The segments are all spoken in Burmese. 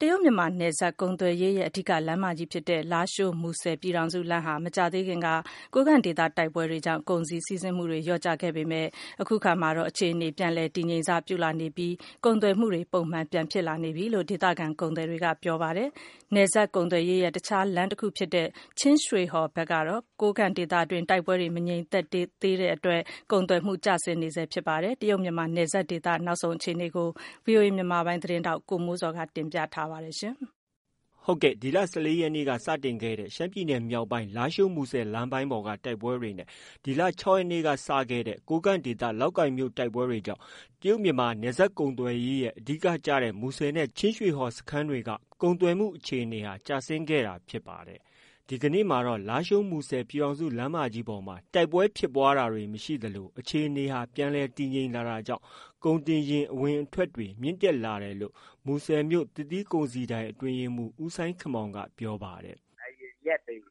ရုတ်မြန်မာနယ်စပ်ကုန်သွယ်ရေးရဲ့အဓိကလမ်းမကြီးဖြစ်တဲ့လားရှိုး-မူဆယ်ပြည်ထောင်စုလမ်းဟာမကြာသေးခင်ကကိုးကန့်ဒေသတိုက်ပွဲတွေကြောင့်ကုန်စည်စီးဆင်းမှုတွေလျော့ကျခဲ့ပေမဲ့အခုအခါမှာတော့အခြေအနေပြန်လည်တည်ငြိမ်စပြုလာနေပြီးကုန်သွယ်မှုတွေပုံမှန်ပြန်ဖြစ်လာနေပြီလို့ဒေသခံကုန်သည်တွေကပြောပါတယ်။နယ်စပ်ကုန်သွယ်ရေးရဲ့တခြားလမ်းတစ်ခုဖြစ်တဲ့ချင်းရွှေဟော်ဘက်ကတော့ကိုးကန့်ဒေသအတွင်းတိုက်ပွဲတွေမငြိမ်သက်သေးတဲ့အတွက်ကုန်သွယ်မှုကျဆင်းနေဆဲဖြစ်ပါတယ်။တရုတ်မြန်မာနယ်စပ်ဒေသနောက်ဆုံးအခြေအနေကို VOA မြန်မာပိုင်းသတင်းထောက်ကိုမိုးစောကတင်ပြထားပါတယ်ရှင်။ဟုတ်ကဲ့ဒီလ14ရက်နေ့ကစတင်ခဲ့တဲ့ရှမ်းပြည်နယ်မြောက်ပိုင်းလားရှိုးမူဆယ်လမ်းပိုင်းပေါ်ကတိုက်ပွဲတွေနဲ့ဒီလ6ရက်နေ့ကစခဲ့တဲ့ကိုးကန့်ဒေသလောက်ကိုင်မြို့တိုက်ပွဲတွေကြောင့်တရုတ်မြန်မာနယ်စပ်ကုန်သွယ်ရေးရဲ့အဓိကကျတဲ့မူဆယ်နဲ့ချင်းရွှေဟော်စခန်းတွေကကုန်သွယ်မှုအခြေအနေဟာကျဆင်းခဲ့တာဖြစ်ပါတယ်။ဒီကနေ့မှာတော့လားရှိုးမူဆယ်ပြည်အောင်စုလမ်းမကြီးပေါ်မှာတိုက်ပွဲဖြစ်ပွားတာတွေမရှိသလိုအခြေအနေဟာပြန်လည်တည်ငြိမ်လာတာကြောင့်ကုန်တင်ယာဉ်အဝင်အထွက်တွေမြင့်တက်လာတယ်လို့မူဆယ်မြို့သစ်သီးကုန်စည်ဒိုင်အတွင်းရေးမှူးဦးစိုင်းခမောင်ကပြောပါတယ်။ရက်တွေက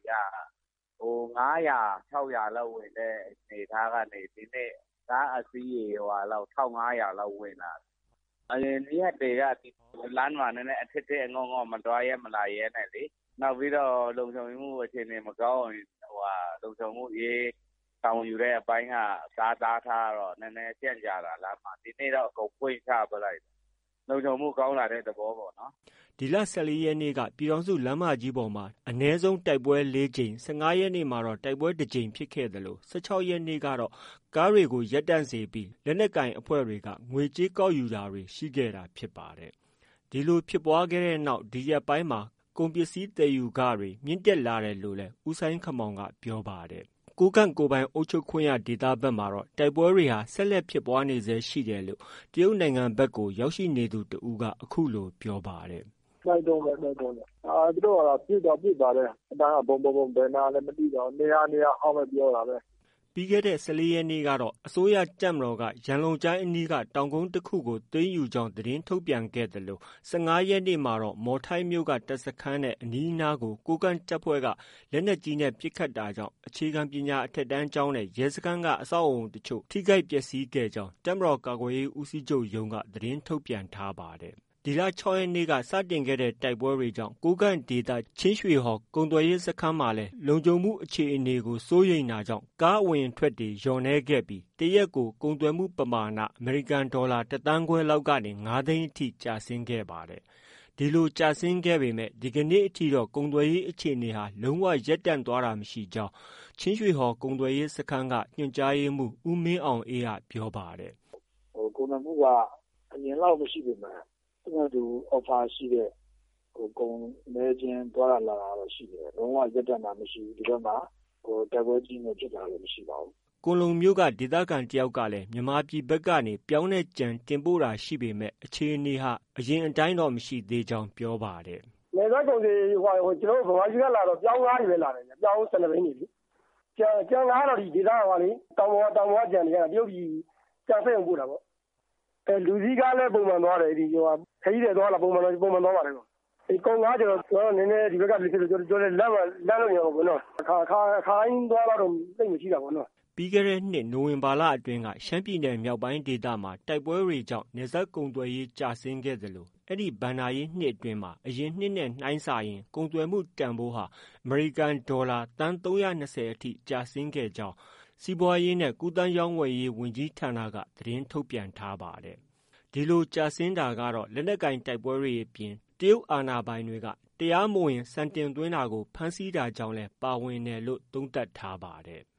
900 600လောက်ဝင်တဲ့အနေထားကနေဒီနေ့ကားအစီးရေလောက်1500လောက်ဝင်လာတယ်။အရင်ရက်တွေကလမ်းမှာနည်းနည်းအထစ်အငေါမတွားရဲမလာရဲနဲ့လေနောက်ပြီးတော့လုံခြုံမှုအခြေအနေမကောင်းရင်လုံခြုံမှုရေးတောင်းယူတဲ့အပိုင်းကသားထားတော့နည်းနည်းကြန့်ကြတာလားမှဒီနေ့တော့အကုန်ပွင့်ချပလိုက်လုံခြုံမှုကောင်းလာတဲ့သဘောပေါ့နော်ဒီလ14ရက်နေ့ကပြည်ထောင်စုလမ်းမကြီးပေါ်မှာအ ਨੇ ဆုံးတိုက်ပွဲ4ကြိမ်15ရက်နေ့မှာတော့တိုက်ပွဲ2ကြိမ်ဖြစ်ခဲ့တယ်လို့16ရက်နေ့ကတော့ကားတွေကိုရပ်တန့်စေပြီးလက်နက်ကင်အဖွဲ့တွေကငွေကြေးကောက်ယူတာတွေရှိခဲ့တာဖြစ်ပါတယ်ဒီလိုဖြစ်ပွားခဲ့တဲ့နောက်ဒီရက်ပိုင်းမှာကုန်ပစ္စည်းသယ်ယူခတွေမြင့်တက်လာတယ်လို့လည်းဦးစိုင်းခမောင်ကပြောပါတယ်။ကိုးကန့်ကိုယ်ပိုင်အုပ်ချုပ်ခွင့်ရဒေသဘက်မှာတော့တိုက်ပွဲတွေဟာဆက်လက်ဖြစ်ပွားနေဆဲရှိတယ်လို့တရုတ်နိုင်ငံဘက်ကိုရောက်ရှိနေသူတဦးကအခုလိုပြောပါတယ်။တိုက်တော့သူတို့ကတော့ပြစ်ပါတယ်။အတိုင်းကဘုံဘယ်နာလည်းမသိတော့နေရာဟောင်းပဲပြောတာပဲ။ပြီးခဲ့တဲ့14ရက်နေ့ကတော့အစိုးရတပ်မတော်ကရန်လုံကျိုင်းအနီးကတောင်ကုန်းတစ်ခုကိုသိမ်းယူကြောင်းသတင်းထုတ်ပြန်ခဲ့တယ်လို့15ရက်နေ့မှာတော့မော်ထိုင်းမြို့ကတပ်စခန်းနဲ့အနီးအနားကိုကိုးကန့်တပ်ဖွဲ့ကလက်နက်ကြီးနဲ့ပစ်ခတ်တာကြောင့်အခြေခံပညာအထက်တန်းကျောင်းနဲ့ရဲစခန်းကအဆောက်အအုံတချို့ထိခိုက်ပျက်စီးခဲ့ကြောင်းတပ်မတော်ကာကွယ်ရေးဦးစီးချုပ်ရုံးကသတင်းထုတ်ပြန်ထားပါတယ်။ဒီလ6ရက်နေ့ကစတင်ခဲ့တဲ့တိုက်ပွဲတွေကြောင့်ကိုးကန့်ဒေသချင်းရွှေဟော်ကုန်သွယ်ရေးစခန်းမှာလည်းလုံခြုံမှုအခြေအနေကိုစိုးရိမ်တာကြောင့်ကားအဝင်ထွက်တွေလျော့နေခဲ့ပြီးတရက်ကိုကုန်သွယ်မှုပမာဏအမေရိကန်ဒေါ်လာ1.5 သန်းလောက်ကနေ9 သိန်းအထိကျဆင်းခဲ့ပါတယ်။ဒီလိုကျဆင်းခဲ့ပေမဲ့ဒီကနေ့အထိတော့ကုန်သွယ်ရေးအခြေအနေဟာလုံးဝရပ်တန့်သွားတာမရှိကြောင်းချင်းရွှေဟော်ကုန်သွယ်ရေးစခန်းကညွှန်ကြားရေးမှူးဦးမင်းအောင်အေးကပြောပါတယ်။ကုန်သွယ်မှုကအရင်လောက်မရှိပေမဲ့သူ offer ရှိတဲ့ကုန်နေချင်းသွားလာတော့ရှိတယ်။လုံးဝရပ်တန့်တာမရှိဘူးဒီဘက်မှာတိုက်ပွဲကြီးနဲ့ဖြစ်တာလည်းမရှိပါဘူး။ကွန်လုံမြို့ကဒေသခံတယောက်ကလည်းမြန်မာပြည်ဘက်ကနေပြောင်းတဲ့ကြံတင်ပို့တာရှိပေမဲ့အခြေအနေဟာအရင်အတိုင်းတော့မရှိသေးကြောင်းပြောပါတယ်။နယ်စပ်ကုန်တွေကျွန်တော်တို့ဗမာပြည်ကလာတော့ပြောင်းကားတွေပဲလာတယ်။ပြောင်း12ဘီးနေပြီ။ကြံကားတော့ဒီဒေသကလေတောင်ပေါ်ကြံတွေကတရုတ်ပြည်ကြံဖက်အောင်ပို့တာပေါ့။လူစည်းကားလည်းပုံမှန်သွားတယ်ခကြီးတွေသွားလာပုံမှန်သွားပါတယ်။ကုန်ကားကျွန်တော်နည်းနည်းဒီဘက်ကပြည်သူတို့လမ်းလို့ရပါဘူးနော်။ခိုင်းသွားတော့သိမရှိတာပေါ့နော်။ပြီးခဲ့တဲ့နှစ်နိုဝင်ဘာလအတွင်းကရှမ်းပြည်နယ်မြောက်ပိုင်းဒေသမှာတိုက်ပွဲတွေကြောင့်နယ်စပ်ကုန်သွယ်ရေးကျဆင်းခဲ့သလိုအဲ့ဒီဘဏ္ဍာရေးနှစ်အတွင်းမှာအရင်နှစ်နဲ့နှိုင်းစာရင်ကုန်သွယ်မှုတန်ဖိုးဟာအမေရိကန်ဒေါ်လာသန်း320အထိကျဆင်းခဲ့ကြောင်းစီးပွားရေးနဲ့ကူးသန်းရောင်းဝယ်ရေးဝန်ကြီးဌာနကသတင်းထုတ်ပြန်ထားပါတယ်။ဒီလိုကျဆင်းတာကတော့လက်နက်ကင်တိုက်ပွဲတွေအပြင်တရုတ်အာဏာပိုင်တွေကတရားမဝင်စံတင်သွင်းတာကိုဖမ်းဆီးတာကြောင့်လည်းပါဝင်တယ်လို့သုံးသပ်ထားပါတယ်။